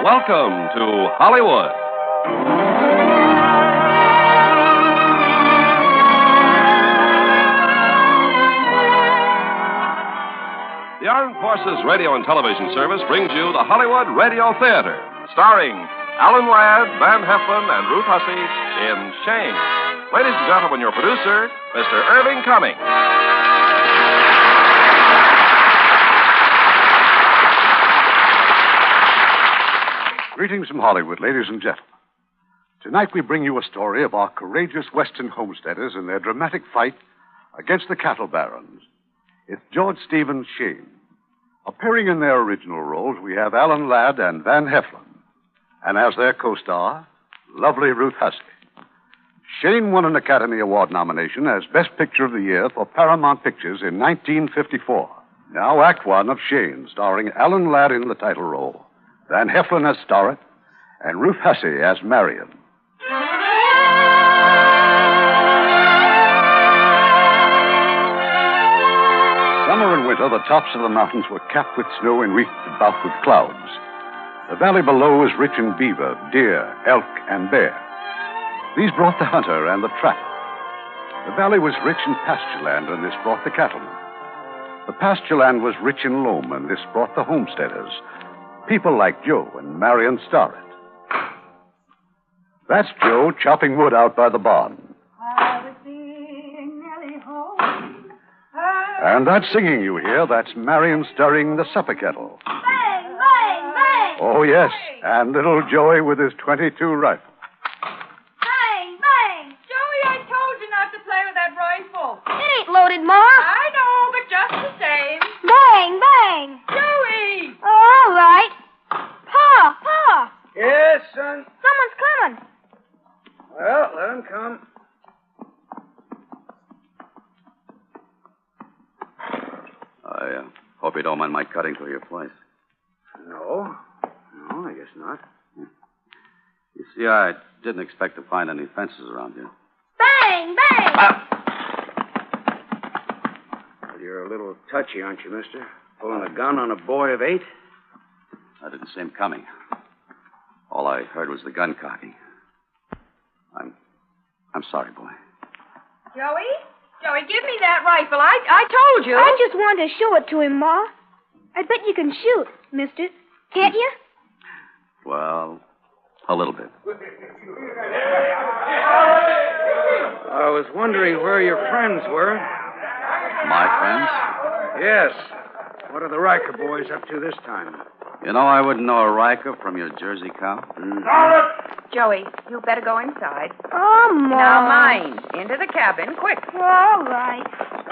Welcome to Hollywood. The Armed Forces Radio and Television Service brings you the Hollywood Radio Theater, starring Alan Ladd, Van Heflin, and Ruth Hussey in Shane. Ladies and gentlemen, your producer, Mr. Irving Cummings. Greetings from Hollywood, ladies and gentlemen. Tonight we bring you a story of our courageous Western homesteaders in their dramatic fight against the cattle barons. It's George Stephen Shane. Appearing in their original roles, we have Alan Ladd and Van Heflin. And as their co-star, lovely Ruth Hussey. Shane won an Academy Award nomination as Best Picture of the Year for Paramount Pictures in 1954. Now Act One of Shane, starring Alan Ladd in the title role, Van Heflin as Starrett, and Ruth Hussey as Marion. Summer and winter, the tops of the mountains were capped with snow and wreathed about with clouds. The valley below was rich in beaver, deer, elk, and bear. These brought the hunter and the trapper. The valley was rich in pasture land, and this brought the cattlemen. The pasture land was rich in loam, and this brought the homesteaders, people like Joe and Marion Starrett. That's Joe chopping wood out by the barn. And that singing you hear, that's Marion stirring the supper kettle. Bang, bang, bang! Oh, yes, and little Joey with his .22 rifle. Bang, bang! Joey, I told you not to play with that rifle. It ain't loaded, Ma. I know, but just the same. Bang, bang! Joey! Oh, all right. Pa! Yes, son? Someone's coming. Well, let him come. I hope you don't mind my cutting through your place. No, I guess not. You see, I didn't expect to find any fences around here. Bang, bang! Well, you're a little touchy, aren't you, mister? Pulling a gun on a boy of 8? I didn't see him coming. All I heard was the gun cocking. I'm sorry, boy. Joey, give me that rifle. I told you. I just wanted to show it to him, Ma. I bet you can shoot, mister. Can't you? Well, a little bit. I was wondering where your friends were. My friends? Yes. What are the Riker boys up to this time? You know, I wouldn't know a Riker from your Jersey cow. Joey, you better go inside. Oh, Ma. Now, mind. Into the cabin, quick. All right.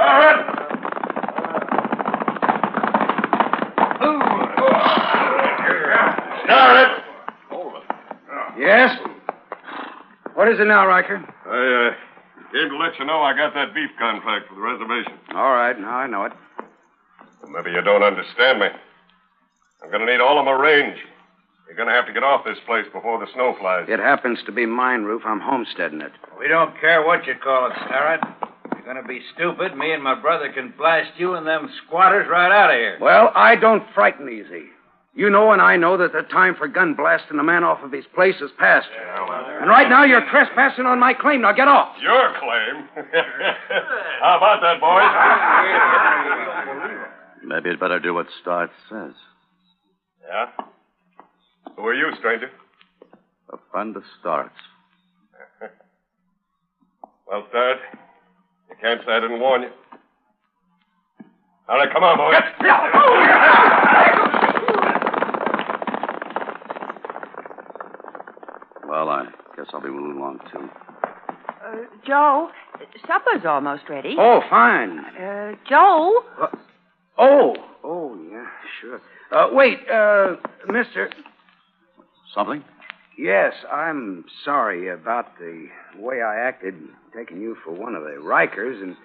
Starrett! Yes? What is it now, Riker? I came to let you know I got that beef contract for the reservation. All right, now I know it. Well, maybe you don't understand me. I'm going to need all of my range. You're going to have to get off this place before the snow flies. It happens to be mine, Roof. I'm homesteading it. We don't care what you call it, Starrett. If you're going to be stupid, me and my brother can blast you and them squatters right out of here. Well, I don't frighten easy. You know and I know that the time for gun blasting a man off of his place is past. And right now you're trespassing on my claim. Now get off. Your claim? How about that, boys? Maybe you'd better do what Starrett says. Yeah? Who are you, stranger? A friend of Starrett's. Well, Starrett, you can't say I didn't warn you. All right, come on, boys. Well, I guess I'll be moving along, too. Joe, supper's almost ready. Oh, fine. Joe? Oh, yeah, sure. Wait, mister. Something? Yes, I'm sorry about the way I acted, taking you for one of the Rikers, and,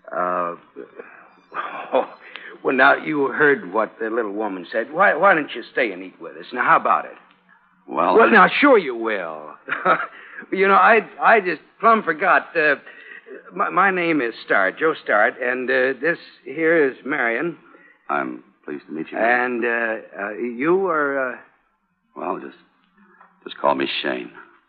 well, now, you heard what the little woman said. Why don't you stay and eat with us? Now, how about it? Well, now, sure you will. You know, I just plumb forgot. My name is Starrett, Joe Starrett, and this here is Marion. I'm pleased to meet you. And you are... Well, just call me Shane.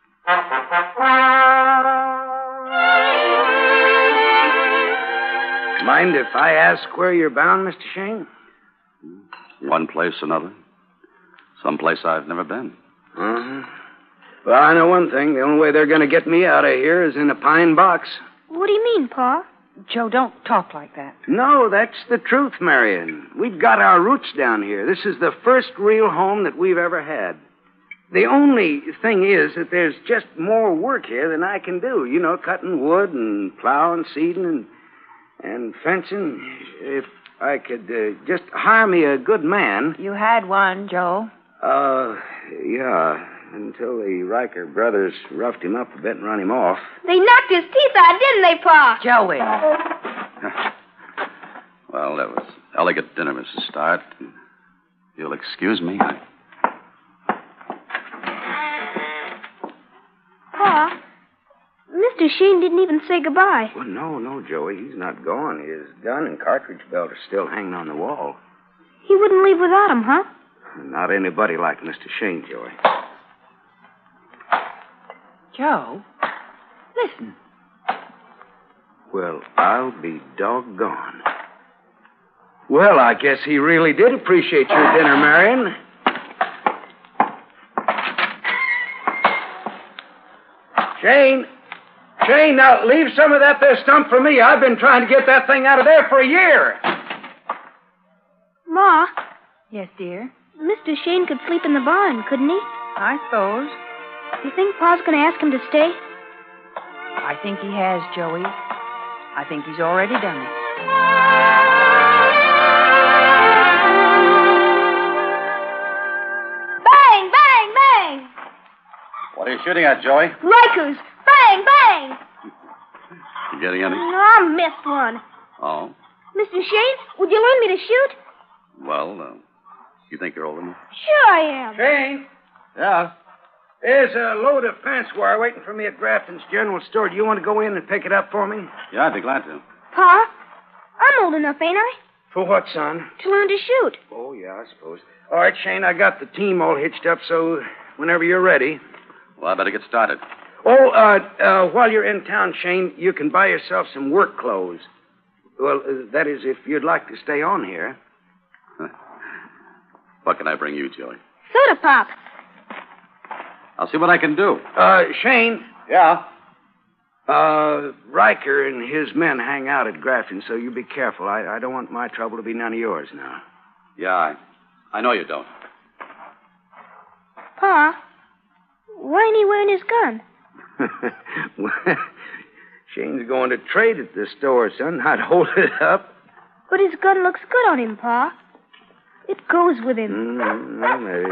Mind if I ask where you're bound, Mr. Shane? One place or another. Someplace I've never been. Uh-huh. Well, I know one thing. The only way they're going to get me out of here is in a pine box. What do you mean, Pa? Joe, don't talk like that. No, that's the truth, Marion. We've got our roots down here. This is the first real home that we've ever had. The only thing is that there's just more work here than I can do. You know, cutting wood and plowing, seeding, and fencing. If I could just hire me a good man. You had one, Joe. Yeah. Until the Riker brothers roughed him up a bit and run him off. They knocked his teeth out, didn't they, Pa? Joey. Well, that was elegant dinner, Mrs. Starr. You'll excuse me. Pa, Mr. Shane didn't even say goodbye. Well, no, Joey. He's not gone. His gun and cartridge belt are still hanging on the wall. He wouldn't leave without him, huh? Not anybody like Mr. Shane, Joey. Joe, listen. Well, I'll be doggone. Well, I guess he really did appreciate your dinner, Marion. Shane, now leave some of that there stump for me. I've been trying to get that thing out of there for a year. Ma, Yes, dear? Mr. Shane could sleep in the barn, couldn't he? I suppose. You think Pa's going to ask him to stay? I think he has, Joey. I think he's already done it. Bang, bang, bang! What are you shooting at, Joey? Rikers! Bang, bang! You getting any? No, I missed one. Oh? Mr. Shane, would you learn me to shoot? Well, you think you're old enough? Sure I am. Shane, Yeah. there's a load of fence wire waiting for me at Grafton's General Store. Do you want to go in and pick it up for me? Yeah, I'd be glad to. Pa, I'm old enough, ain't I? For what, son? To learn to shoot. Oh, yeah, I suppose. All right, Shane, I got the team all hitched up, so whenever you're ready. Well, I better get started. Oh, while you're in town, Shane, you can buy yourself some work clothes. Well, that is, if you'd like to stay on here. What can I bring you, Joey? Soda pop. I'll see what I can do. Shane. Yeah? Riker and his men hang out at Grafton, so you be careful. I don't want my trouble to be none of yours now. Yeah, I know you don't. Pa, why ain't he wearing his gun? Well, Shane's going to trade at the store, son. I'd hold it up. But his gun looks good on him, Pa. It goes with him. Well, maybe.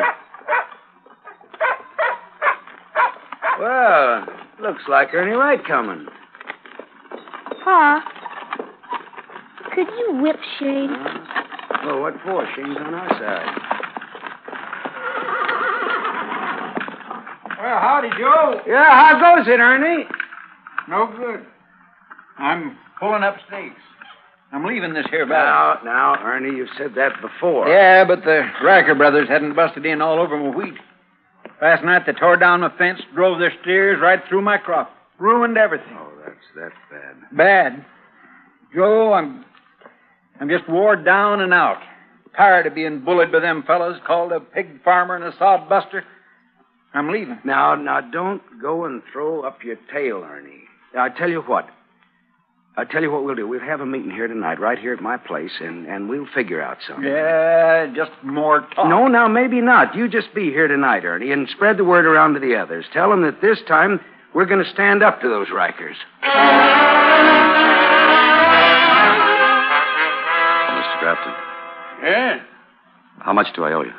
Well, looks like Ernie Wright coming. Pa, could you whip Shane? Well, what for? Shane's on our side. Well, howdy, Joe. Yeah, how goes it, Ernie? No good. I'm pulling up stakes. I'm leaving this here battle. Now, Ernie, you've said that before. Yeah, but the Riker brothers hadn't busted in all over my wheat. Last night they tore down my fence, drove their steers right through my crop. Ruined everything. Oh, that's bad. Bad. Joe, I'm just wore down and out. Tired of being bullied by them fellas, called a pig farmer and a sod buster. I'm leaving. Now, don't go and throw up your tail, Ernie. I tell you what we'll do. We'll have a meeting here tonight, right here at my place, and we'll figure out something. Yeah, just more talk. No, now, maybe not. You just be here tonight, Ernie, and spread the word around to the others. Tell them that this time we're going to stand up to those Rikers. Mr. Grafton, Yeah? how much do I owe you?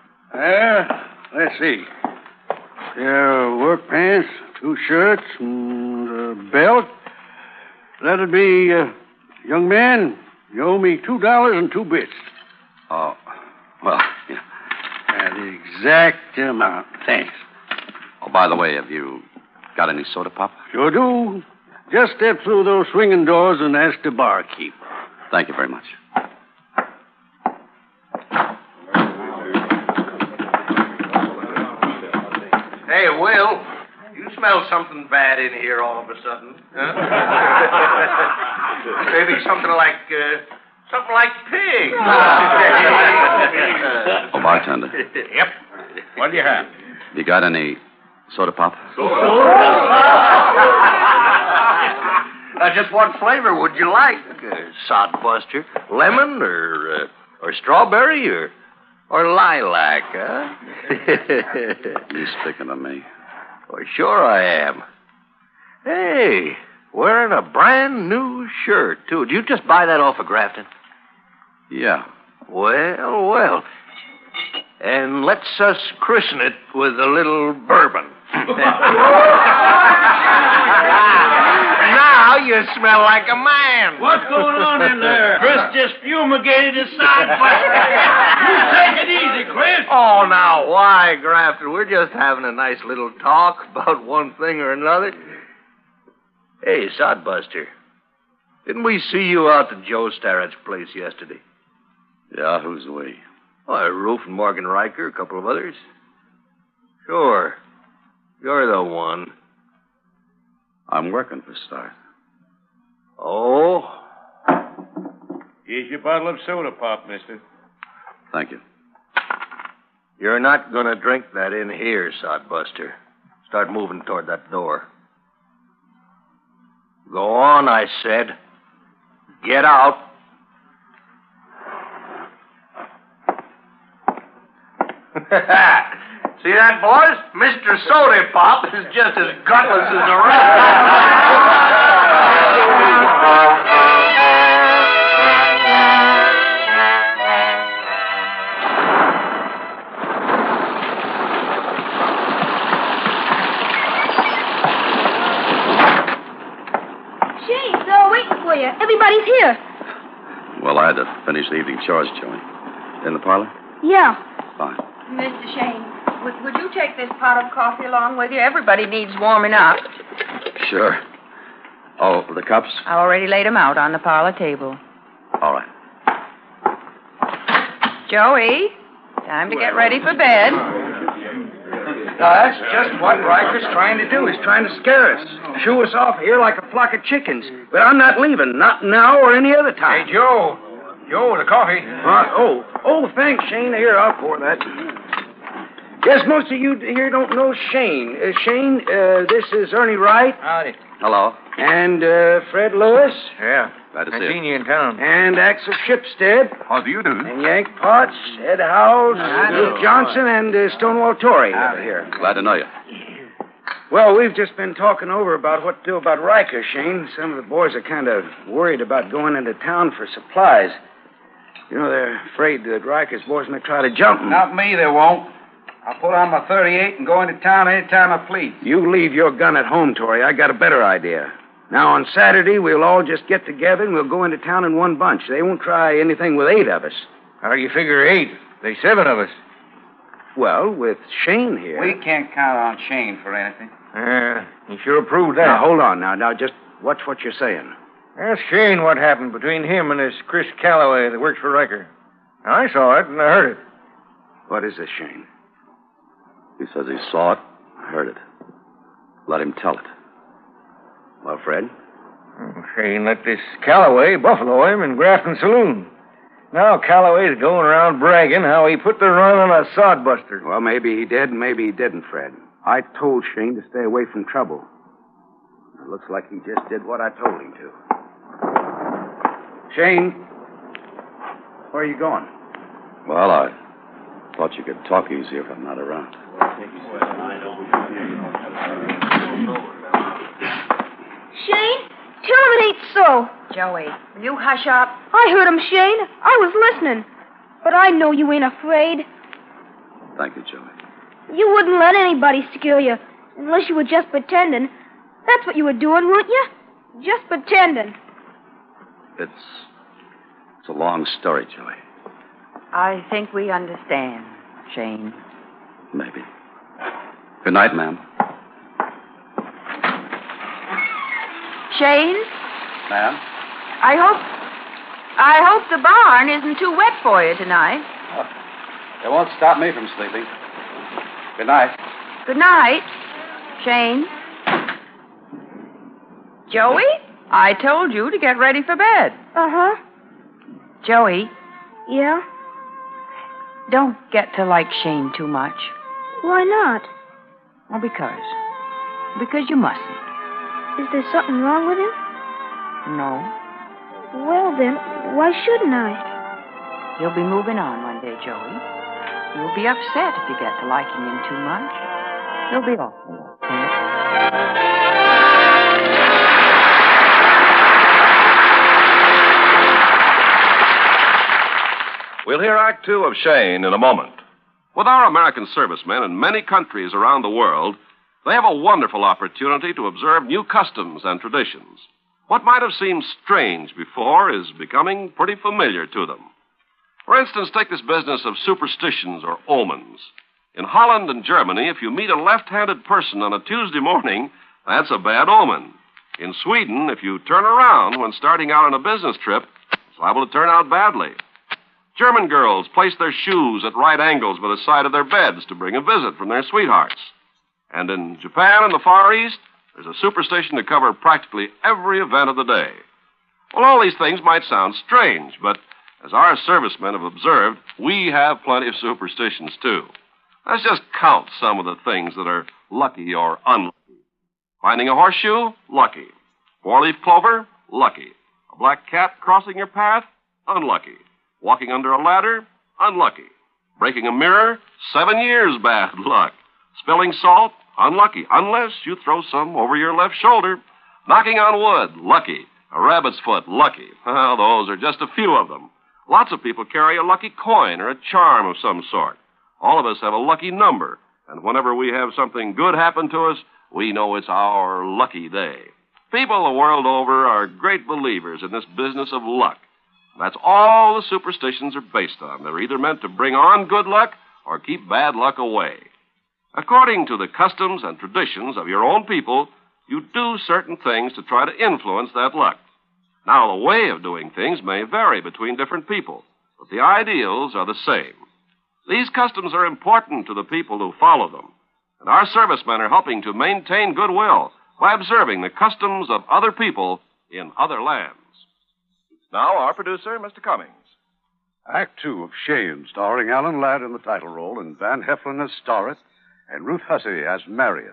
Let's see. Work pants, 2 shirts, and a belt. That'd be, young man, you owe me $2 and 2 bits. Oh, well, yeah. The exact amount. Thanks. Oh, by the way, have you got any soda pop? Sure do. Just step through those swinging doors and ask the barkeep. Thank you very much. Hey, Will, you smell something bad in here all of a sudden, huh? Maybe something like pig. Oh, bartender. Yep. What do you have? You got any soda pop? Just what flavor would you like, Sodbuster? Lemon or strawberry or lilac, huh? You speaking of me? Well, sure I am. Hey, wearing a brand new shirt, too. Did you just buy that off of Grafton? Yeah. Well. And let's us christen it with a little bourbon. Now you smell like a man. What's going on in there? Chris just fumigated his Sodbuster. You take it easy, Chris. Oh, now, why, Grafton? We're just having a nice little talk about one thing or another. Hey, Sodbuster, didn't we see you out to Joe Starrett's place yesterday? Yeah, who's we? Well, Ruth and Morgan Riker, a couple of others. Sure. You're the one. I'm working for Starrett. Oh? Here's your bottle of soda pop, mister. Thank you. You're not going to drink that in here, Sodbuster. Start moving toward that door. Go on, I said. Get out. See that, boys? Mr. Soda Pop is just as gutless as the rest. Shane, they're all waiting for you. Everybody's here. Well, I had to finish the evening chores, Joey. In the parlor? Yeah. Fine. Mr. Shane, would you take this pot of coffee along with you? Everybody needs warming up. Sure. Oh, the cups? I already laid them out on the parlor table. All right. Joey, time to get ready for bed. Now, that's just what Riker's trying to do. He's trying to scare us. Shoo us off here like a flock of chickens. But I'm not leaving. Not now or any other time. Hey, Joe. Joe, the coffee. Thanks, Shane. Here, I'll pour that. Guess most of you here don't know Shane. Shane, this is Ernie Wright. Howdy. Hello. And Fred Lewis. Yeah. Glad to see I seen you. you in town. And Axel Shipstead. How do you do? And Yank Potts, Ed Howells, Luke Johnson, and Stonewall Torrey over here. Glad to know you. Well, we've just been talking over about what to do about Riker, Shane. Some of the boys are kind of worried about going into town for supplies. You know, they're afraid that Riker's boys may try to jump him. Not me, they won't. I'll put on my .38 and go into town any time I please. You leave your gun at home, Torrey. I got a better idea. Now, on Saturday, we'll all just get together and we'll go into town in one bunch. They won't try anything with 8 of us. How do you figure 8? There's 7 of us. Well, with Shane here... We can't count on Shane for anything. You sure proved that. Now, hold on. Now, just watch what you're saying. Ask Shane what happened between him and this Chris Calloway that works for Riker. I saw it and I heard it. What is this, Shane? He says he saw it, heard it. Let him tell it. Well, Fred? Shane let this Calloway buffalo him in Grafton Saloon. Now Calloway's going around bragging how he put the run on a sodbuster. Well, maybe he did, and maybe he didn't, Fred. I told Shane to stay away from trouble. It looks like he just did what I told him to. Shane, where are you going? Well, I thought you could talk easier if I'm not around. Shane, tell him it ain't so. Joey, will you hush up? I heard him, Shane. I was listening. But I know you ain't afraid. Thank you, Joey. You wouldn't let anybody scare you unless you were just pretending. That's what you were doing, weren't you? Just pretending. It's a long story, Joey. I think we understand, Shane. Maybe. Good night, ma'am. Shane, Ma'am? I hope the barn isn't too wet for you tonight. It won't stop me from sleeping. Good night. Good night. Shane. Joey, I told you to get ready for bed. Uh-huh. Joey, Yeah? don't get to like Shane too much. Why not? Well, because you mustn't. Is there something wrong with him? No. Well, then, why shouldn't I? You'll be moving on one day, Joey. You'll be upset if you get to liking him too much. You'll be awful upset. We'll hear Act Two of Shane in a moment. With our American servicemen in many countries around the world, they have a wonderful opportunity to observe new customs and traditions. What might have seemed strange before is becoming pretty familiar to them. For instance, take this business of superstitions or omens. In Holland and Germany, if you meet a left-handed person on a Tuesday morning, that's a bad omen. In Sweden, if you turn around when starting out on a business trip, it's liable to turn out badly. German girls place their shoes at right angles by the side of their beds to bring a visit from their sweethearts. And in Japan and the Far East, there's a superstition to cover practically every event of the day. Well, all these things might sound strange, but as our servicemen have observed, we have plenty of superstitions, too. Let's just count some of the things that are lucky or unlucky. Finding a horseshoe? Lucky. Four-leaf clover? Lucky. A black cat crossing your path? Unlucky. Walking under a ladder? Unlucky. Breaking a mirror? 7 years bad luck. Spilling salt? Unlucky, unless you throw some over your left shoulder. Knocking on wood? Lucky. A rabbit's foot? Lucky. Well, those are just a few of them. Lots of people carry a lucky coin or a charm of some sort. All of us have a lucky number, and whenever we have something good happen to us, we know it's our lucky day. People the world over are great believers in this business of luck. That's all the superstitions are based on. They're either meant to bring on good luck or keep bad luck away. According to the customs and traditions of your own people, you do certain things to try to influence that luck. Now, the way of doing things may vary between different people, but the ideals are the same. These customs are important to the people who follow them, and our servicemen are helping to maintain goodwill by observing the customs of other people in other lands. Now, our producer, Mr. Cummings. Act Two of Shane, starring Alan Ladd in the title role and Van Heflin as Starrett and Ruth Hussey as Marion.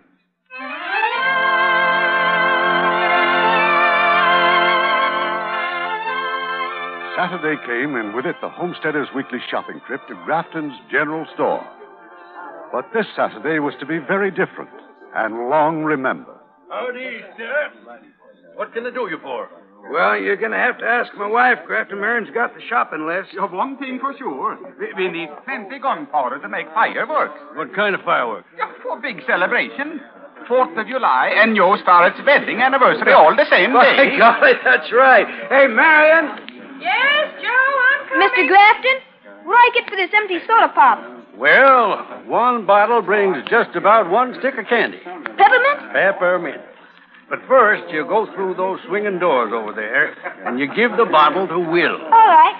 Saturday came, and with it the homesteaders' weekly shopping trip to Grafton's General Store. But this Saturday was to be very different and long remembered. Howdy, sir. What can I do you for? Well, you're going to have to ask my wife. Grafton Marion's got the shopping list. You have one thing for sure. We need plenty gunpowder to make fireworks. What kind of fireworks? For a big celebration. 4th of July and your Starrett's wedding anniversary all the same day. By golly, that's right. Hey, Marion. Yes, Joe, I'm coming. Mr. Grafton, what do I get for this empty soda pop? Well, one bottle brings just about one stick of candy. Peppermint? Peppermint. But first, you go through those swinging doors over there, and you give the bottle to Will. All right.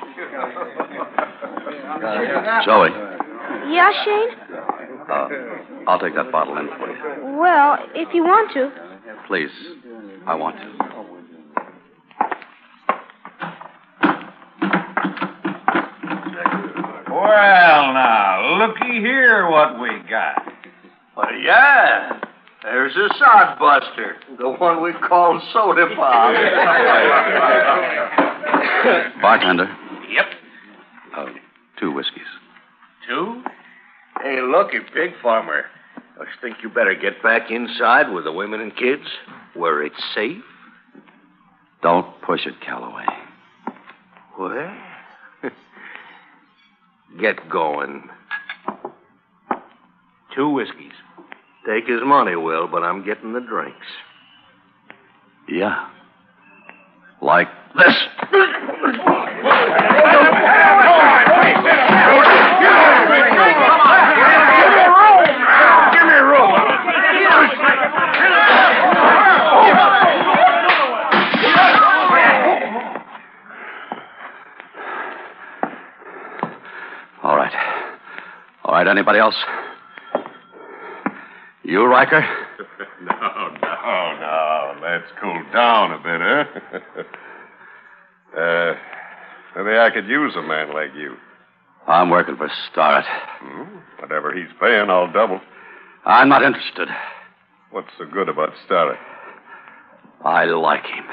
Joey, Yeah, Shane? I'll take that bottle in for you. Well, if you want to. Please, I want to. Well, now, looky here what we got. Well, yeah. There's a sodbuster, the one we call soda pop. Bartender. Yep. 2 whiskeys. 2? Hey, looky, pig farmer. I think you better get back inside with the women and kids, where it's safe. Don't push it, Calloway. What? Get going. 2 whiskeys. Take his money, Will, but I'm getting the drinks. Yeah. Like this. Give me room. All right. All right, anybody else? You, Riker? No. Let's cool down a bit, huh? Maybe I could use a man like you. I'm working for Starrett. Whatever he's paying, I'll double. I'm not interested. What's so good about Starrett? I like him.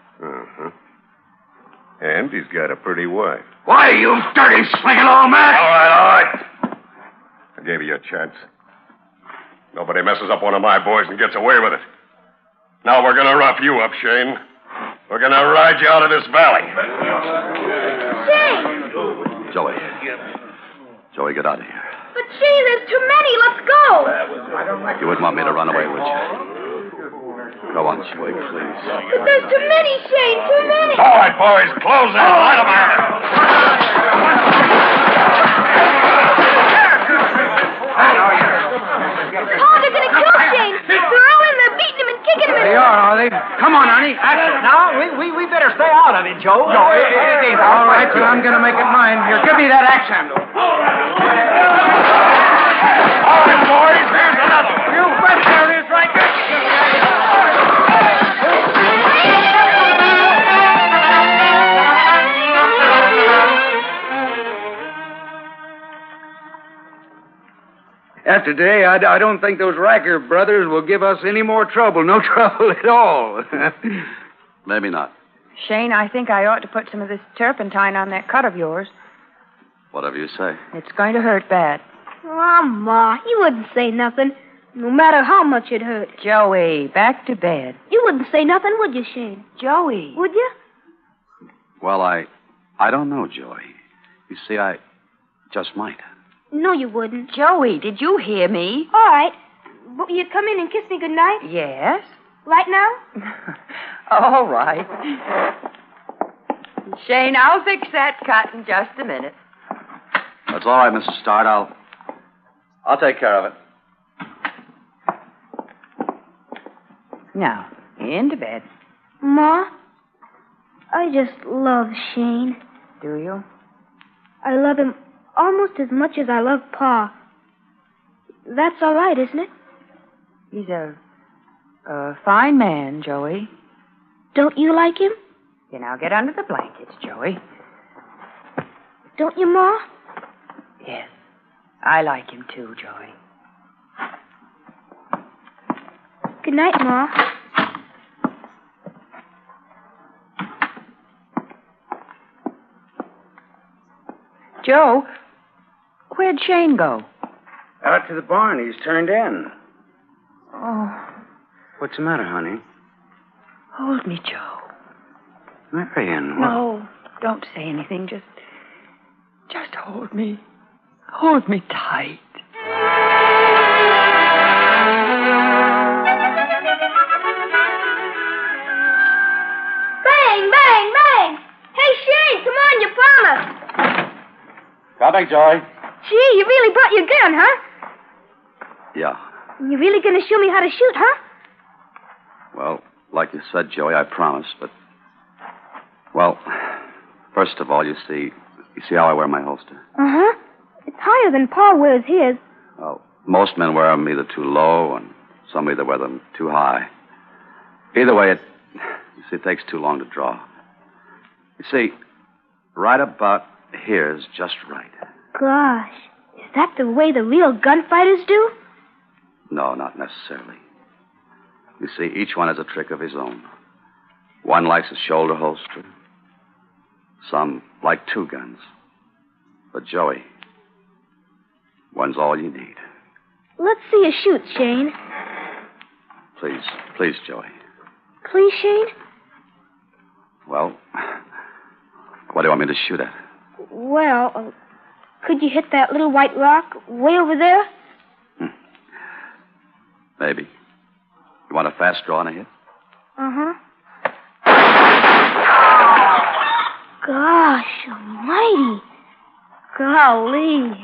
And he's got a pretty wife. Why, you dirty, slinging old man! All right. I gave you a chance. Nobody messes up one of my boys and gets away with it. Now we're going to rough you up, Shane. We're going to ride you out of this valley. Shane! Joey, get out of here. But, Shane, there's too many. Let's go. You wouldn't want me to run away, would you? Go on, Joey, please. But there's too many, Shane. Too many. All right, boys, close in. Light 'em out. Oh, they're going to kill Shane. They're all in there beating him and kicking him. They are they? Come on, Arnie. Now, we better stay out of it, Joe. No, it ain't all right, but I'm going to make it mine. Here, give me that axe handle. All right, boys, here's another one. You bet there is, Riker. After today, I don't think those Riker brothers will give us any more trouble. No trouble at all. Maybe not. Shane, I think I ought to put some of this turpentine on that cut of yours. Whatever you say. It's going to hurt bad. Oh, Ma, you wouldn't say nothing, no matter how much it hurt. Joey, back to bed. You wouldn't say nothing, would you, Shane? Joey. Would you? Well, I don't know, Joey. You see, I just might. No, you wouldn't. Joey, did you hear me? All right. But will you come in and kiss me goodnight? Yes. Right now? All right. Shane, I'll fix that cut in just a minute. That's all right, Mrs. Starrett. I'll take care of it. Now, into bed. Ma, I just love Shane. Do you? I love him almost as much as I love Pa. That's all right, isn't it? He's a fine man, Joey. Don't you like him? You now get under the blankets, Joey. Don't you, Ma? Yes. I like him too, Joey. Good night, Ma. Joe, where'd Shane go? Out to the barn. He's turned in. Oh. What's the matter, honey? Hold me, Joe. Marion, what? No, don't say anything. Just hold me. Hold me tight. Bang, bang, bang! Hey, Shane, come on, you promised. Coming, Joey. Gee, you really brought your gun, huh? Yeah. You really gonna show me how to shoot, huh? Well, like you said, Joey, I promised, but... Well, first of all, you see how I wear my holster? Uh-huh. It's higher than Pa wears his. Well, most men wear them either too low, and some either wear them too high. Either way, it takes too long to draw. You see, right about here is just right. Gosh, is that the way the real gunfighters do? No, not necessarily. You see, each one has a trick of his own. One likes a shoulder holster. Some like two guns. But, Joey, one's all you need. Let's see you shoot, Shane. Please, Joey. Please, Shane? Well, what do you want me to shoot at? Well, could you hit that little white rock way over there? Maybe. You want a fast draw and a hit? Uh-huh. Gosh almighty. Golly.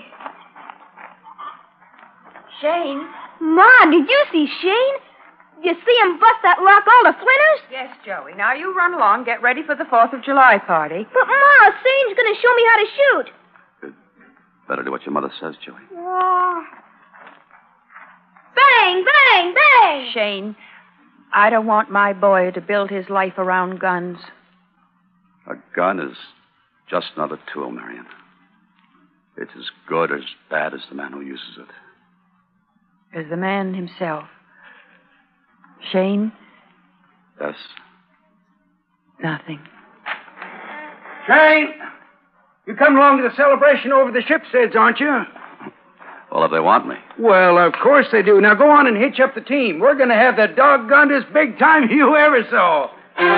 Shane? Ma, did you see Shane? Did you see him bust that rock all to splinters? Yes, Joey. Now you run along, get ready for the 4th of July party. But, Ma, Shane's going to show me how to shoot. Good. Better do what your mother says, Joey. Oh. Bang, bang! Bang, bang! Shane, I don't want my boy to build his life around guns. A gun is just another tool, Marion. It's as good or as bad as the man who uses it. As the man himself. Shane? Yes? Nothing. Shane, you come along to the celebration over the ship's heads, aren't you? Well, if they want me. Well, of course they do. Now go on and hitch up the team. We're going to have the doggonedest big time you ever saw.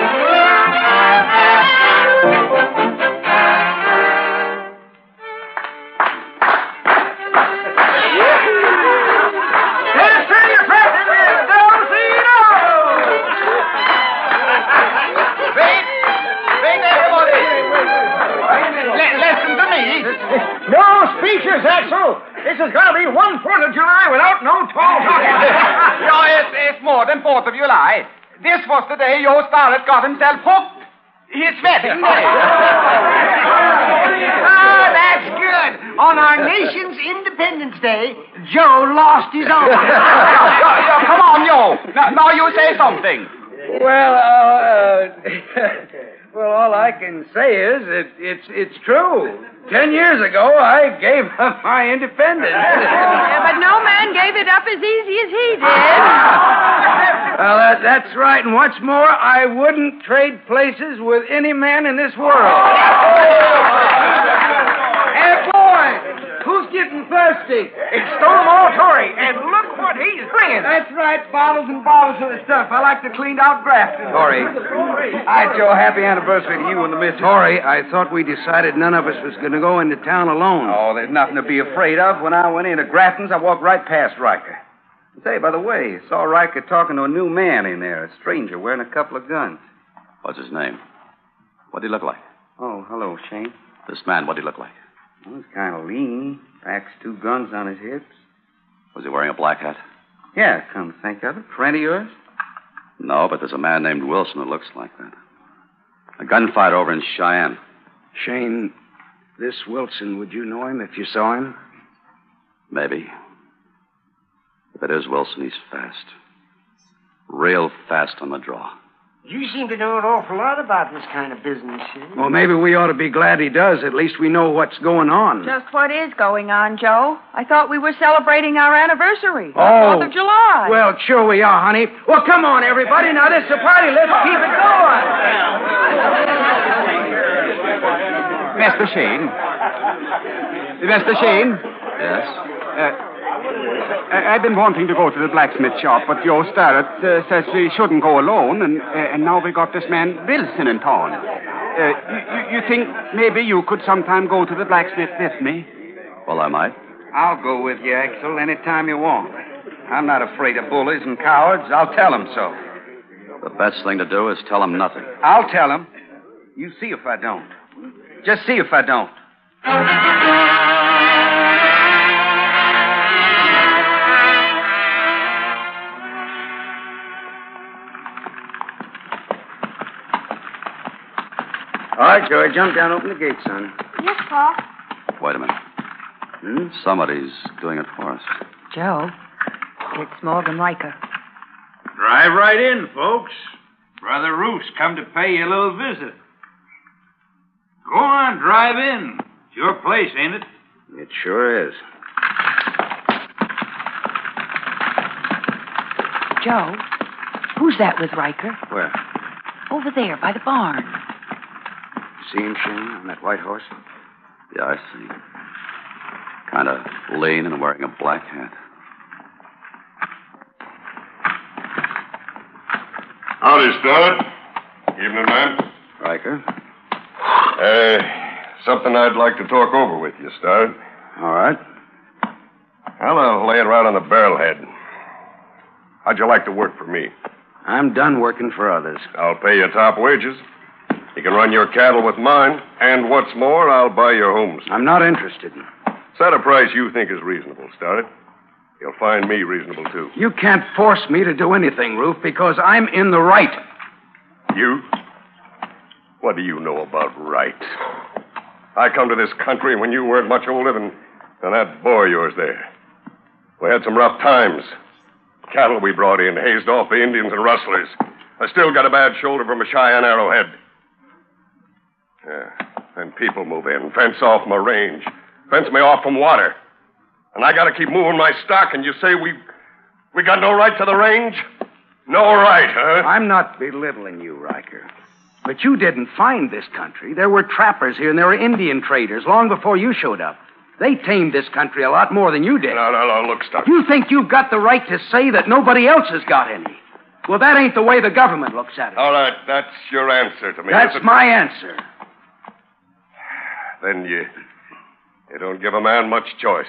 No speeches, Axel. This is going to be one 4th of July without no tall talking. No, it's more than 4th of July. This was the day Joe Starrett got himself hooked. His wedding day. Oh, that's good. On our nation's Independence Day, Joe lost his own. Yo, come on, Joe. Now you say something. Well, well, all I can say is it's true. 10 years ago, I gave up my independence. Yeah, but no man gave it up as easy as he did. Well, that's right. And what's more, I wouldn't trade places with any man in this world. Hey, boys, who's getting thirsty? It's Stonewall Tory, and look what he's bringing. That's right, bottles and bottles of the stuff. I like the cleaned out draft. Tory. Hi, Joe. Happy anniversary to you and the missus. Tory, I thought we decided none of us was going to go into town alone. Oh, there's nothing to be afraid of. When I went into Grafton's, I walked right past Riker. Say, by the way, saw Riker talking to a new man in there, a stranger wearing a couple of guns. What's his name? What'd he look like? Oh, hello, Shane. This man, what'd he look like? Well, he's kind of lean. Packs 2 guns on his hips. Was he wearing a black hat? Yeah, come to think of it. Friend of yours? No, but there's a man named Wilson who looks like that. A gunfighter over in Cheyenne. Shane, this Wilson, would you know him if you saw him? Maybe. If it is Wilson, he's fast. Real fast on the draw. You seem to know an awful lot about this kind of business, Shane. Well, maybe we ought to be glad he does. At least we know what's going on. Just what is going on, Joe? I thought we were celebrating our anniversary. Oh. 4th of July. Well, sure we are, honey. Well, come on, everybody. Now, this is a party. Let's keep it going. Mr. Shane. Mr. Shane? Yes? I've been wanting to go to the blacksmith shop, but Joe Starrett says we shouldn't go alone, and now we got this man Wilson in town. You think maybe you could sometime go to the blacksmith with me? Well, I might. I'll go with you, Axel, any time you want. I'm not afraid of bullies and cowards. I'll tell them so. The best thing to do is tell him nothing. I'll tell them. You see if I don't. Just see if I don't. All right, Joey, jump down, open the gate, son. Yes, Pa. Wait a minute. Somebody's doing it for us. Joe, it's Morgan Riker. Drive right in, folks. Brother Roof's come to pay you a little visit. Go on, drive in. It's your place, ain't it? It sure is. Joe, who's that with Riker? Where? Over there, by the barn. See him, Shane, on that white horse? Yeah, I see. Kind of lean and wearing a black hat. Howdy, Starrett. Evening, man. Riker. Something I'd like to talk over with you, Starrett. All right. I'll lay it right on the barrelhead. How'd you like to work for me? I'm done working for others. I'll pay you top wages. You can run your cattle with mine, and what's more, I'll buy your homes. I'm not interested. Set a price you think is reasonable, Starrett. You'll find me reasonable, too. You can't force me to do anything, Roof, because I'm in the right. You? What do you know about right? I come to this country when you weren't much older than that boy of yours there. We had some rough times. Cattle we brought in, hazed off the Indians and rustlers. I still got a bad shoulder from a Cheyenne arrowhead. Yeah. Then people move in, fence off my range, fence me off from water. And I got to keep moving my stock, and you say we got no right to the range? No right, huh? I'm not belittling you, Riker. But you didn't find this country. There were trappers here, and there were Indian traders long before you showed up. They tamed this country a lot more than you did. No, look, Stuck. You think you've got the right to say that nobody else has got any. Well, that ain't the way the government looks at it. All right, that's your answer to me. That's my answer. Then you don't give a man much choice.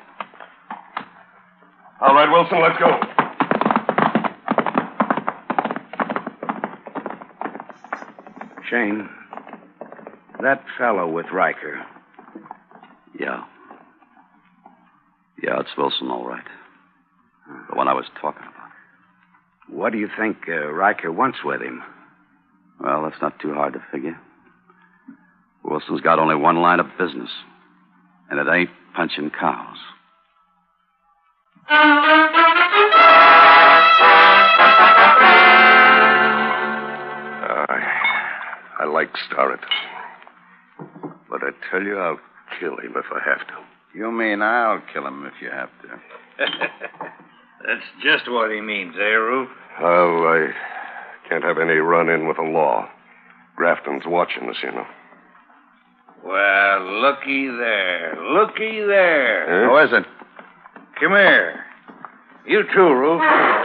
All right, Wilson, let's go. Shane, that fellow with Riker. Yeah. Yeah, it's Wilson, all right. The one I was talking about. What do you think Riker wants with him? Well, that's not too hard to figure. Wilson's got only one line of business, and it ain't punching cows. I like Starrett. But I tell you, I'll kill him if I have to. You mean I'll kill him if you have to? That's just what he means, eh, Roof? Oh, I can't have any run-in with the law. Grafton's watching us, you know. Well, looky there. Looky there. Who is it? Come here. You too, Roof.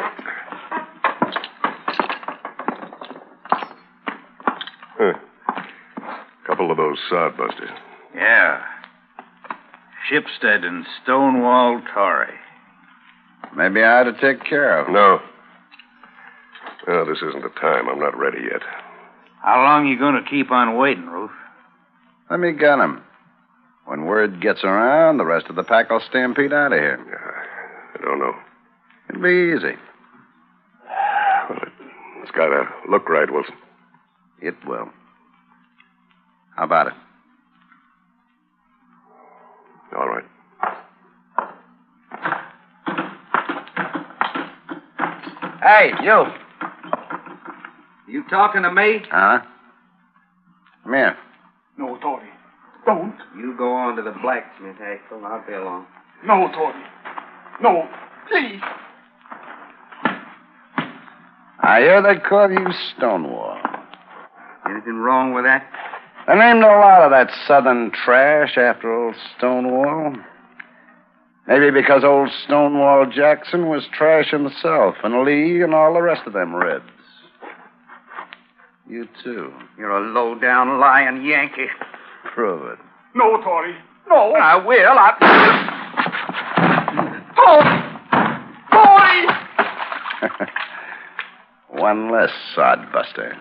Couple of those sodbusters. Yeah. Shipstead and Stonewall Torrey. Maybe I ought to take care of him. No. No, this isn't the time. I'm not ready yet. How long you going to keep on waiting, Roof? Let me get him. When word gets around, the rest of the pack will stampede out of here. I don't know. It'll be easy. Well, it's got to look right, Wilson. It will. How about it? All right. Hey, you. You talking to me? Huh? Come here. No, Tory. Don't. You go on to the blacksmith, Axel. I'll be along. No, Tory. No, please. I hear they call you Stonewall. Anything wrong with that? There ain't a lot of that southern trash after old Stonewall. Maybe because old Stonewall Jackson was trash himself, and Lee and all the rest of them Reds. You too. You're a low-down lying Yankee. Prove it. No, Tory. No. I will. Tory! One less sodbuster.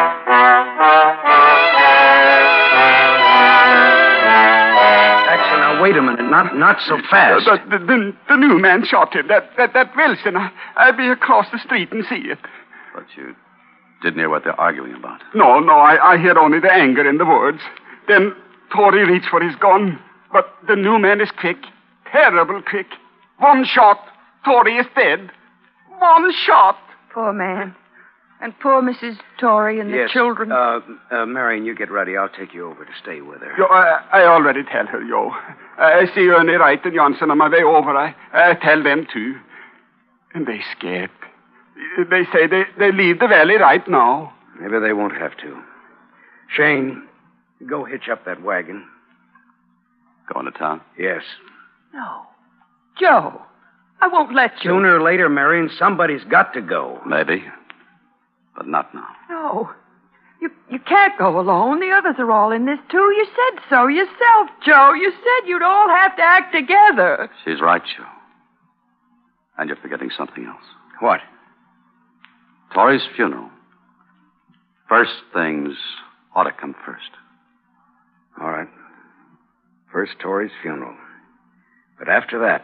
Axel, now wait a minute. Not so fast. The new man shot him. That Wilson. I'll be across the street and see it. But you didn't hear what they're arguing about. No, I heard only the anger in the words. Then Tory reached for his gun. But the new man is quick. Terrible quick. One shot. Tory is dead. One shot. Poor man. And poor Mrs. Torrey and the children. Marion, you get ready. I'll take you over to stay with her. Yo, I already tell her, yo. I see Ernie Wright and Johnson on my way over. I tell them, too. And they scared. They say they leave the valley right now. Maybe they won't have to. Shane, go hitch up that wagon. Going to town? Yes. No. Joe, I won't let you. Sooner or later, Marion, somebody's got to go. Maybe. But not now. No. You can't go alone. The others are all in this, too. You said so yourself, Joe. You said you'd all have to act together. She's right, Joe. And you're forgetting something else. What? Torrey's funeral. First things ought to come first. All right. First Torrey's funeral. But after that,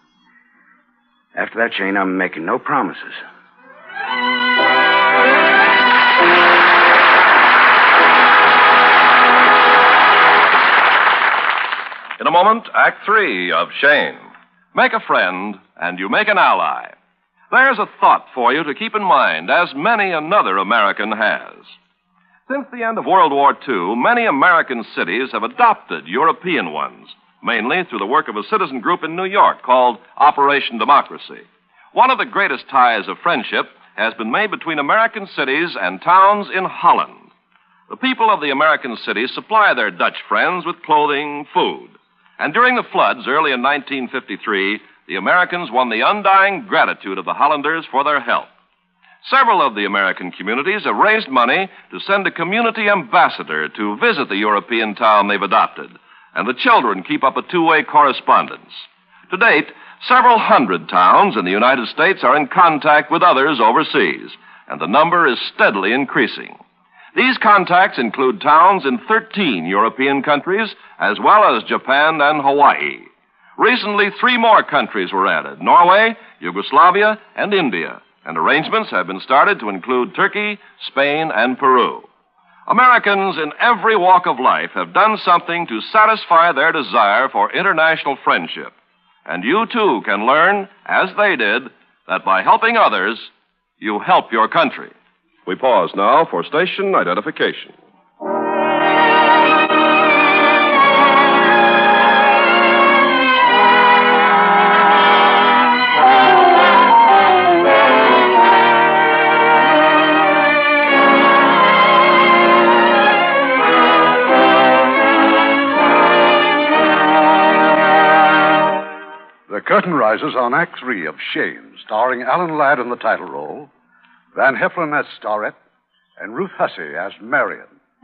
Shane, I'm making no promises. In a moment, Act 3 of Shane. Make a friend, and you make an ally. There's a thought for you to keep in mind, as many another American has. Since the end of World War II, many American cities have adopted European ones, mainly through the work of a citizen group in New York called Operation Democracy. One of the greatest ties of friendship has been made between American cities and towns in Holland. The people of the American cities supply their Dutch friends with clothing, food. And during the floods early in 1953, the Americans won the undying gratitude of the Hollanders for their help. Several of the American communities have raised money to send a community ambassador to visit the European town they've adopted, and the children keep up a two-way correspondence. To date, several hundred towns in the United States are in contact with others overseas, and the number is steadily increasing. These contacts include towns in 13 European countries, as well as Japan and Hawaii. Recently, 3 more countries were added: Norway, Yugoslavia, and India. And arrangements have been started to include Turkey, Spain, and Peru. Americans in every walk of life have done something to satisfy their desire for international friendship. And you, too, can learn, as they did, that by helping others, you help your country. We pause now for station identification. The curtain rises on Act 3 of Shane, starring Alan Ladd in the title role, Van Heflin as Starrett, and Ruth Hussey as Marion.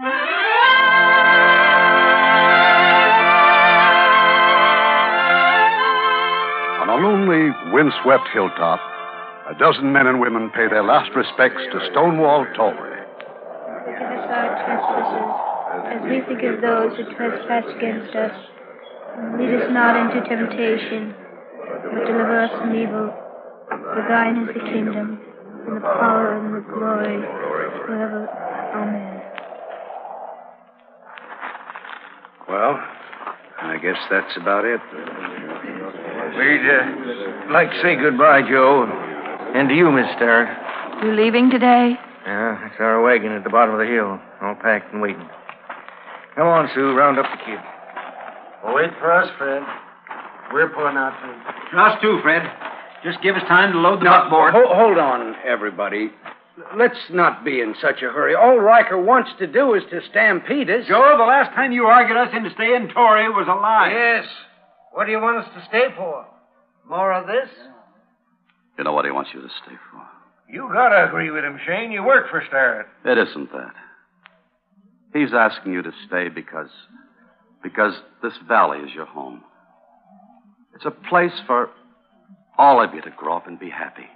On a lonely, windswept hilltop, a dozen men and women pay their last respects to Stonewall Tory. Forgive us our trespasses, as we forgive those who trespass against us. And lead us not into temptation, but deliver us from evil. For thine is the kingdom, and the power, and the glory, forever. Amen. Well, I guess that's about it. We'd like to say goodbye, Joe. And to you, Miss Starrett. You leaving today? Yeah, it's our wagon at the bottom of the hill, all packed and waiting. Come on, Sue, round up the kids. Wait for us, Fred. We're pulling out too. Us too, Fred. Just give us time to load the Now, buckboard. hold on, everybody. Let's not be in such a hurry. All Riker wants to do is to stampede us. Joe, the last time you argued us into staying Tory was a lie. Yes. What do you want us to stay for? More of this? You know what he wants you to stay for. You gotta agree with him, Shane. You work for Starrett. It isn't that. He's asking you to stay because this valley is your home. It's a place for all of you to grow up and be happy.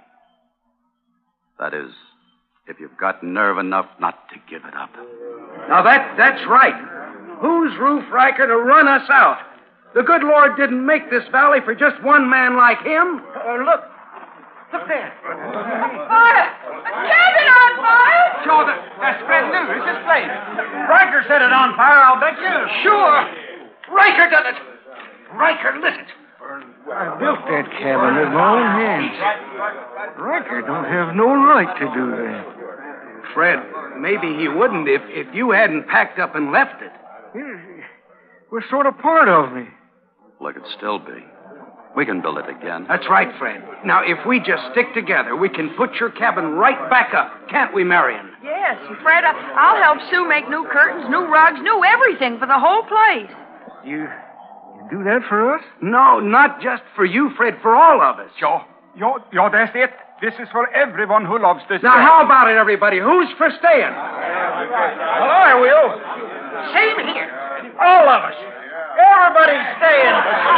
That is, if you've got nerve enough not to give it up. Now, that's right. Who's Ruth Riker to run us out? The good Lord didn't make this valley for just one man like him. Look. Look there. Fire! A cabin on fire! Joe, that's Fred News. This place. Riker set it on fire, I'll bet you. Sure. Riker done it. Riker lit it. I built that cabin with my own hands. Riker don't have no right to do that. Fred, maybe he wouldn't if you hadn't packed up and left it. It was sort of part of me. Well, it could still be. We can build it again. That's right, Fred. Now, if we just stick together, we can put your cabin right back up. Can't we, Marion? Yes, and Fred, I'll help Sue make new curtains, new rugs, new everything for the whole place. You do that for us? No, not just for you, Fred, for all of us. Joe, that's it. This is for everyone who loves this. Now, how about it, everybody? Who's for staying? Well, I will. Same here. All of us. Everybody's staying.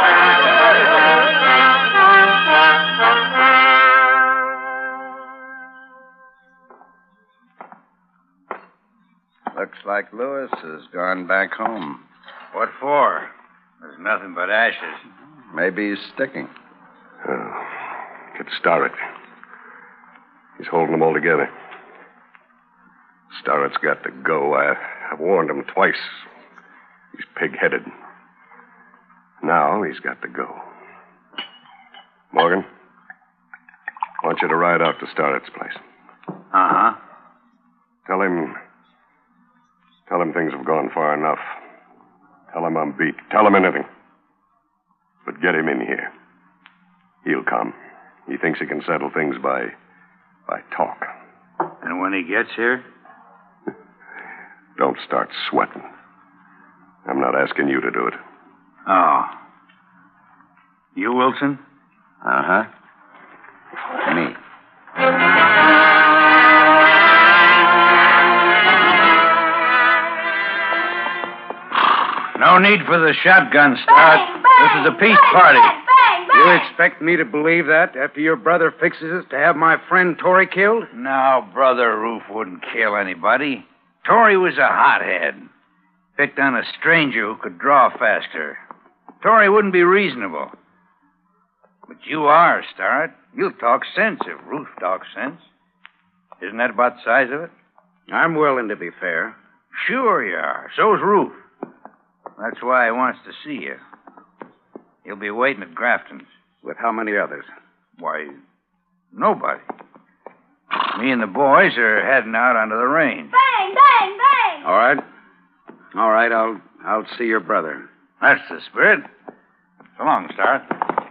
Looks like Lewis has gone back home. What for? There's nothing but ashes. Maybe he's sticking. Get Starrett. He's holding them all together. Starrett's got to go. I've warned him twice. He's pig-headed. Now he's got to go. Morgan, why want you to ride out to Starrett's place. Uh-huh. Tell him things have gone far enough. Tell him I'm beat. Tell him anything. But get him in here. He'll come. He thinks he can settle things by talk. And when he gets here? Don't start sweating. I'm not asking you to do it. Oh. You, Wilson? Uh-huh. Me. No need for the shotgun start. This is a peace party. You expect me to believe that after your brother fixes us to have my friend Tory killed? No, Brother Roof wouldn't kill anybody. Tory was a hothead. Picked on a stranger who could draw faster. Tory wouldn't be reasonable. But you are, Starrett. You'll talk sense if Roof talks sense. Isn't that about the size of it? I'm willing to be fair. Sure you are. So's Roof. That's why he wants to see you. He'll be waiting at Grafton's. With how many others? Why, nobody. Me and the boys are heading out onto the range. Bang, bang, bang! All right, I'll see your brother. That's the spirit. So long, Starrett.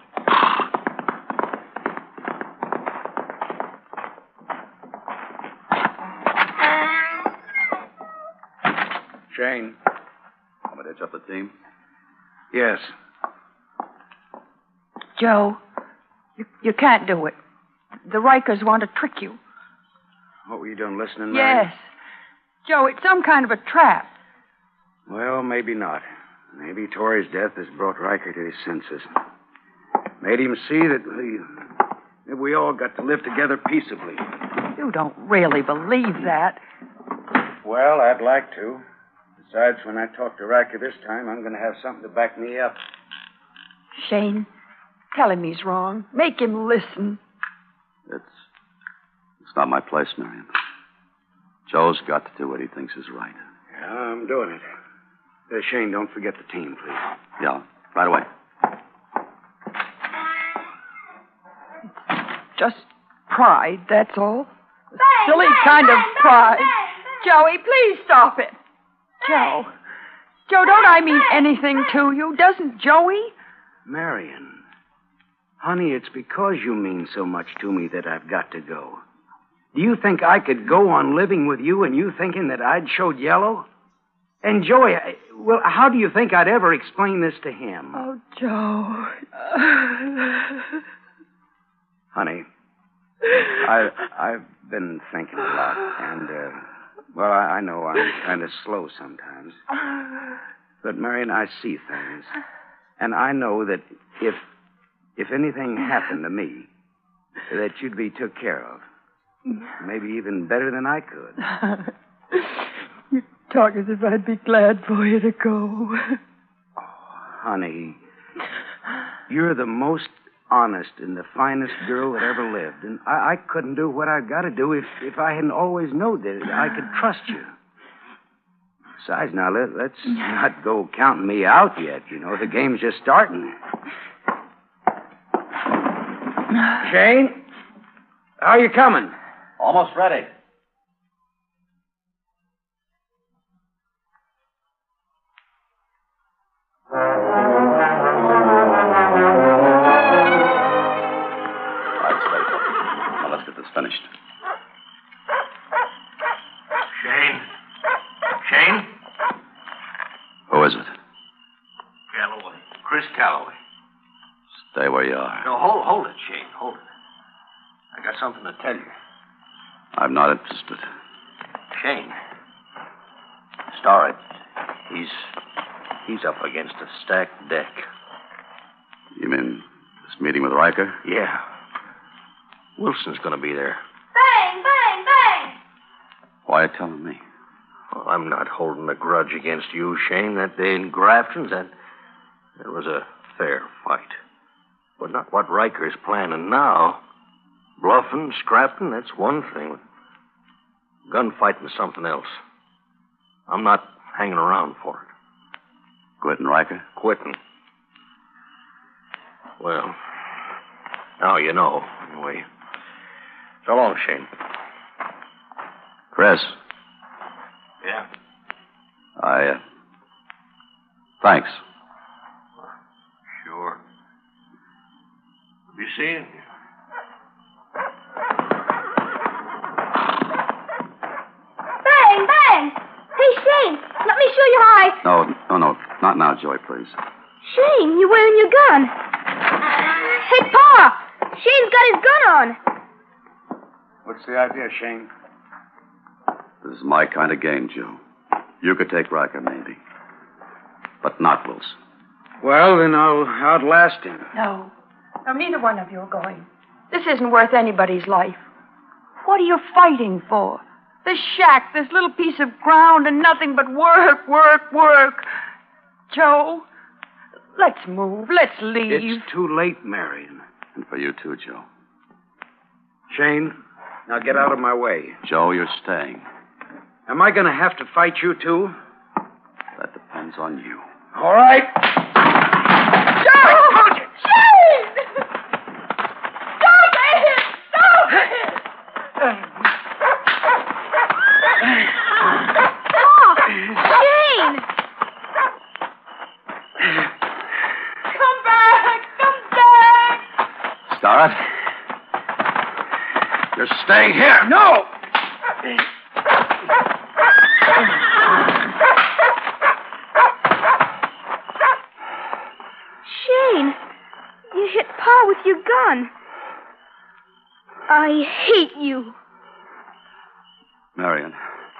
Shane. Want me to hitch up the team? Yes. Joe, you can't do it. The Rikers want to trick you. What were you doing, listening, Mary? Yes. Joe, it's some kind of a trap. Well, maybe not. Maybe Tory's death has brought Riker to his senses. Made him see that we all got to live together peaceably. You don't really believe that. Well, I'd like to. Besides, when I talk to Riker this time, I'm going to have something to back me up. Shane, tell him he's wrong. Make him listen. It's not my place, Marion. Joe's got to do what he thinks is right. Yeah, I'm doing it. Shane, don't forget the team, please. Yeah, right away. Just pride, that's all. A silly kind of pride. Joey, please stop it. Joe, don't I mean anything to you? Doesn't Joey? Marion, honey, it's because you mean so much to me that I've got to go. Do you think I could go on living with you and you thinking that I'd showed yellow? And Joey, well, how do you think I'd ever explain this to him? Oh, Joe. Honey, I've been thinking a lot, and, well, I know I'm kind of slow sometimes. But, Marion, I see things. And I know that if anything happened to me, that you'd be took care of. Maybe even better than I could. You talk as if I'd be glad for you to go. Oh, honey, you're the most honest and the finest girl that ever lived. And I couldn't do what I've got to do if I hadn't always known that I could trust you. Besides, now, let's not go counting me out yet. You know, the game's just starting. Shane, how you coming? Almost ready. Finished. Shane? Who is it? Calloway. Chris Calloway. Stay where you are. No, hold it, Shane. Hold it. I got something to tell you. I'm not interested. Shane. Starrett. He's up against a stacked deck. You mean this meeting with Riker? Yeah. Wilson's going to be there. Bang, bang, bang! Why are you telling me? Well, I'm not holding a grudge against you, Shane. That day in Grafton's, that was a fair fight. But not what Riker's planning now. Bluffing, scrapping, that's one thing. Gunfighting's something else. I'm not hanging around for it. Quitting Riker? Quitting. Well, now you know, anyway. So long, Shane. Chris, Yeah? thanks. Sure. Be seeing you. Bang, bang! Hey, Shane, let me show you how I... No. Not now, Joey, please. Shane, you're wearing your gun. Hey, Pa! Shane's got his gun on. What's the idea, Shane? This is my kind of game, Joe. You could take Riker, maybe. But not Wilson. Well, then I'll outlast him. No, neither one of you are going. This isn't worth anybody's life. What are you fighting for? This shack, this little piece of ground, and nothing but work, work, work. Joe, let's move. Let's leave. It's too late, Marion. And for you too, Joe. Shane, now get out of my way. Joe, you're staying. Am I going to have to fight you, too? That depends on you. All right. Joe! Shane! Stop it! Stop it! Stop! Shane! Come back! Come back! Starrett? You're staying here. No! Shane, you hit Pa with your gun. I hate you. Marion.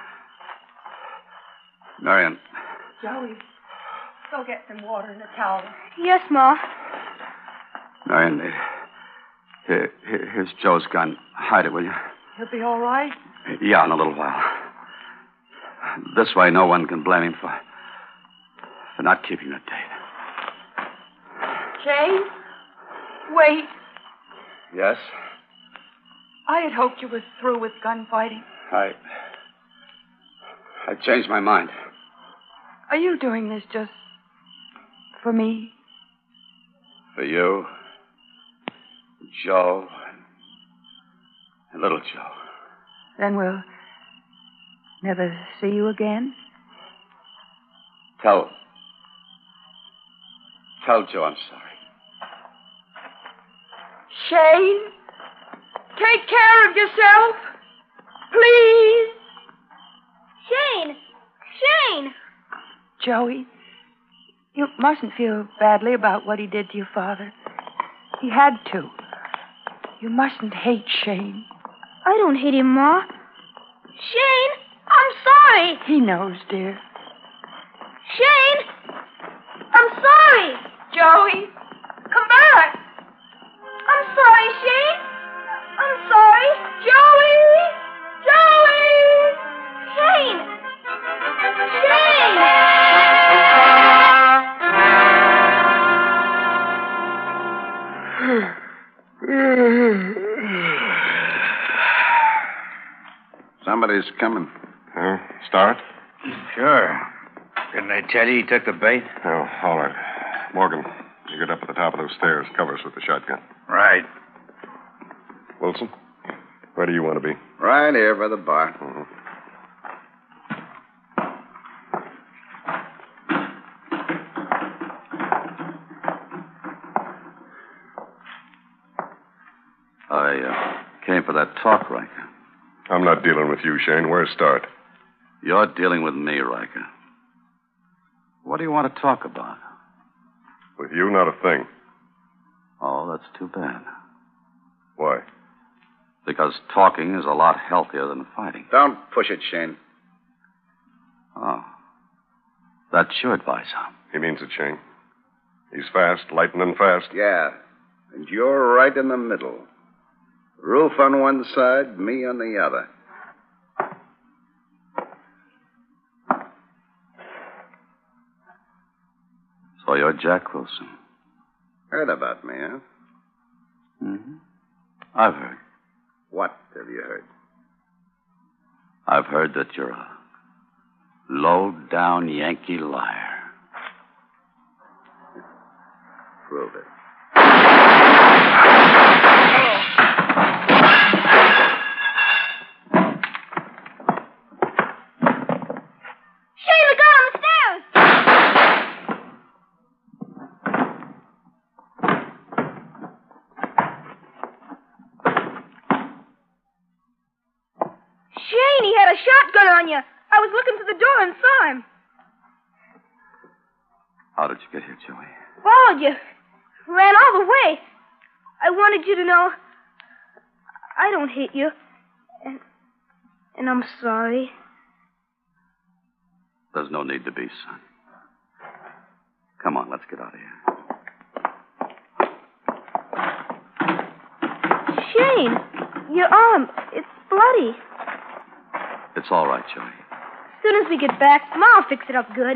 Joey, go get some water and a towel. Yes, Ma. Marion, here's Joe's gun. Hide it, will you? He'll be all right. Yeah, in a little while. This way, no one can blame him for not keeping the date. Shane, wait. Yes? I had hoped you were through with gunfighting. I changed my mind. Are you doing this just for me? For you, Joe, and little Joe. Then we'll never see you again? Tell Joe I'm sorry. Shane, take care of yourself. Please. Shane! Shane! Joey, you mustn't feel badly about what he did to your father. He had to. You mustn't hate Shane. I don't hate him, Ma. Shane, I'm sorry. He knows, dear. Shane, I'm sorry. Joey, come back. I'm sorry, Shane. I'm sorry. Joey! Joey! Shane! Shane! Somebody's coming. Start? Sure. Didn't I tell you he took the bait? Oh, all right. Morgan, you get up at the top of those stairs. Cover us with the shotgun. Right. Wilson, where do you want to be? Right here by the bar. Mm-hmm. I came for that talk, Riker. I'm not dealing with you, Shane. Where's Start? You're dealing with me, Riker. What do you want to talk about? With you, not a thing. Oh, that's too bad. Why? Because talking is a lot healthier than fighting. Don't push it, Shane. Oh. That's your advice, huh? He means it, Shane. He's fast, lightning fast. Yeah. And you're right in the middle. Roof on one side, me on the other. So you're Jack Wilson. Heard about me, huh? Mm-hmm. I've heard. What have you heard? I've heard that you're a low-down Yankee liar. Prove it. gun on you. I was looking through the door and saw him. How did you get here, Joey? Followed you. Ran all the way. I wanted you to know I don't hate you. And I'm sorry. There's no need to be, son. Come on, let's get out of here. Shane, your arm, it's bloody. It's all right, Joey. As soon as we get back, Ma'll fix it up good.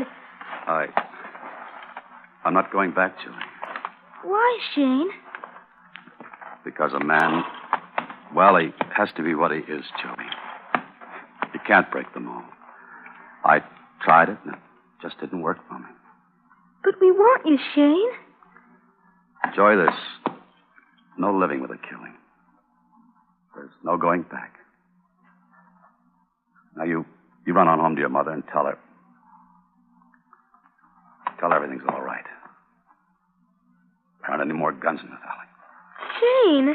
I'm not going back, Joey. Why, Shane? Because a man, well, he has to be what he is, Joey. You can't break the mold. I tried it, and it just didn't work for me. But we want you, Shane. Joey, there's no living with a killing. There's no going back. Now, you run on home to your mother and tell her. Tell her everything's all right. There aren't any more guns in the valley. Shane.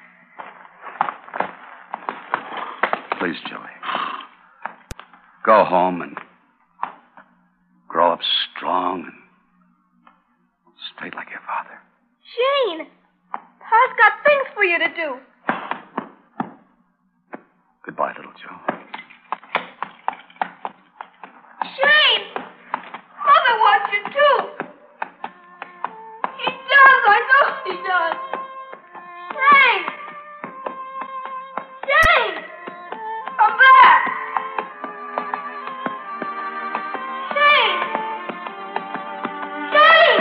Please, Joey. Go home and grow up strong and straight like your father. Shane. Pa's got things for you to do. Goodbye, little Joe. Shane! Mother wants you, too. He does. I know he does. Shane! Shane! Come back! Shane! Shane!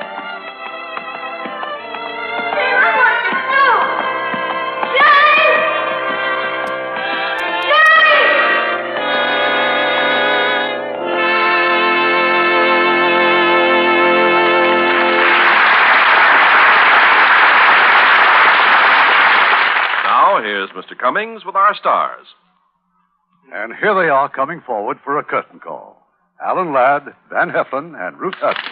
Shane, I want you, too. Shane! Here's Mr. Cummings with our stars. And here they are coming forward for a curtain call. Alan Ladd, Van Heflin, and Ruth Hussey.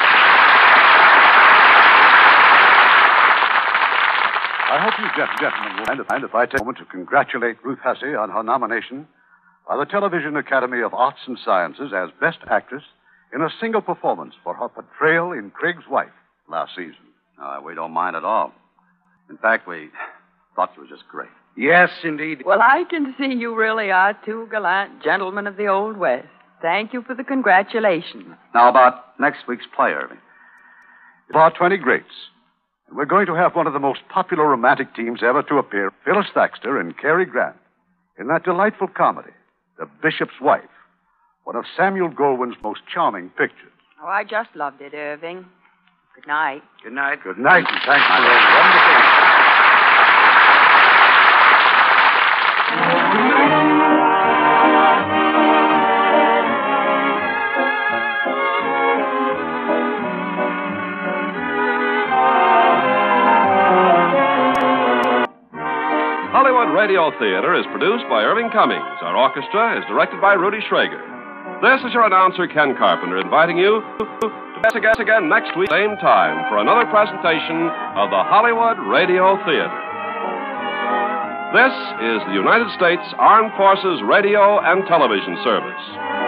I hope you gentlemen will mind if I take a moment to congratulate Ruth Hussey on her nomination by the Television Academy of Arts and Sciences as Best Actress in a single performance for her portrayal in Craig's Wife last season. We don't mind at all. In fact, we thought she was just great. Yes, indeed. Well, I can see you really are two gallant gentlemen of the Old West. Thank you for the congratulations. Now, about next week's play, Irving. There are 20 greats. And we're going to have one of the most popular romantic teams ever to appear, Phyllis Thaxter and Cary Grant, in that delightful comedy, The Bishop's Wife, one of Samuel Goldwyn's most charming pictures. Oh, I just loved it, Irving. Good night. Good night. Good night, and thanks for a wonderful... Hollywood Radio Theater is produced by Irving Cummings. Our orchestra is directed by Rudy Schrager. This is your announcer, Ken Carpenter, inviting you to be us again next week, same time, for another presentation of the Hollywood Radio Theater. This is the United States Armed Forces Radio and Television Service.